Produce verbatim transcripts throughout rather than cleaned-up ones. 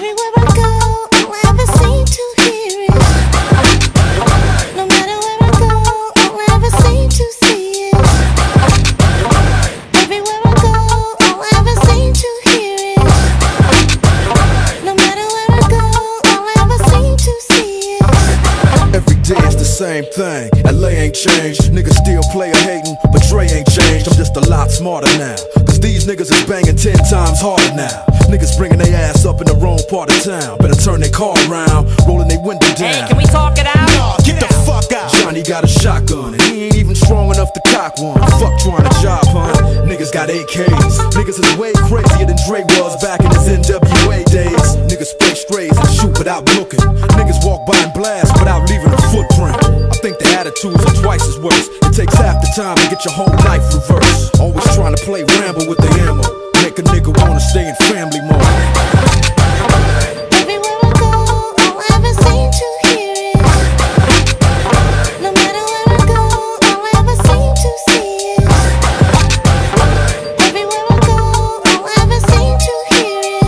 Everywhere I go, all I ever seem to hear it. No matter where I go, all I ever seem to see it. Everywhere I go, all I ever seem to hear it. No matter where I go, all I ever seem to see it. Every day it's the same thing. L A ain't changed. Niggas still player hating, but Dre ain't changed. I'm just a lot smarter now. Cause these niggas is banging ten times harder now. Niggas bringing their ass up in the wrong part of town. Better turn their car around, rolling their window down. Hey, can we talk it out? Nah, get the fuck out. Johnny got a shotgun and he ain't even strong enough to cock one. Fuck trying to job hunt. Niggas got A Ks. Niggas is way crazier than Dre was back in his N W A days. Niggas spray strays and shoot without looking. Niggas walk by and blast without leaving a footprint. I think the attitudes are twice as worse. It takes half the time to get your whole life reversed. Always trying to play Rambo with the ammo. Make a nigga wanna stay in family mode. Everywhere I go, all I ever seem to hear it. No matter where I go, all I ever seem to see it. Everywhere I go, all I ever seem to hear it.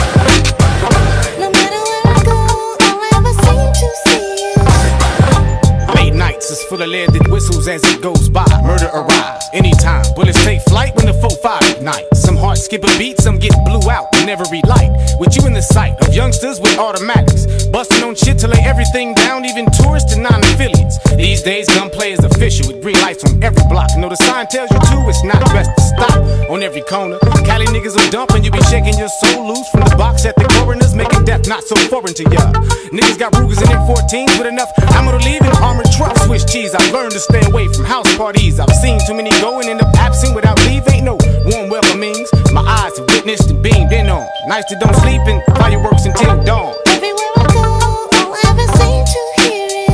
No matter where I go, all I ever seem to see it. Late nights is full of lead that whistles as it goes by. Murder arrives anytime. Bullets take flight when the four five ignite. Some hearts skip a beat, some get blew out in every light. With you in the sight of youngsters with automatics, busting on shit to lay everything down, even tourists and non-affiliates. These days, gunplay is official with green lights on every block. You know the sign tells you to, it's not best to stop on every corner. Cali niggas will dump and you be shaking your soul loose from the box at the coroners, making death not so foreign to ya. Niggas got Rugers and M fourteens with enough ammo to leave in armored trucks. Swiss cheese, I've learned to stay away from house parties. I've seen too many go and end up absent without leave. Ain't no warm welcomings. My eyes have witnessed and beamed in on. Nights that don't sleep and fireworks until dawn. Everywhere I go, all I ever seem to hear it.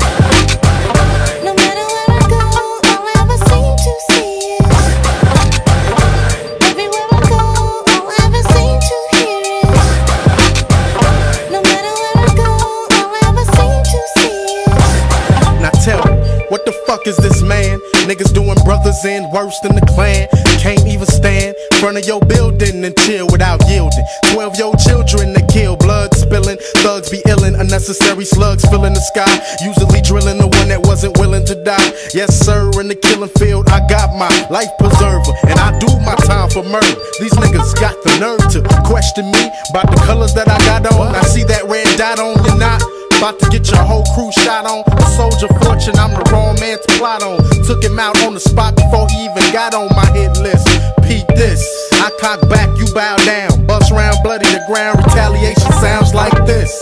No matter where I go, all I ever seem to see it. Everywhere I go, all I ever seem to hear it. No matter where I go, all I ever seem to see it. Now tell me, what the fuck is this, man? Niggas doing brothers in worse than the Klan. Can't even stand in front of your building and chill without yielding. Twelve year old children that kill, blood spilling. Thugs be illin', unnecessary slugs filling the sky. Usually drilling the one that wasn't willing to die. Yes sir, in the killing field I got my life preserver, and I do my time for murder. These niggas got the nerve to question me about the colors that I got on. I see that red dot on your knot. About to get your whole crew shot on. A soldier fortune, I'm the wrong man to plot on. Took him out on the spot before he even got on my hit list. Peep this, I cock back, you bow down. Bust round, bloody the ground, retaliation sounds like this.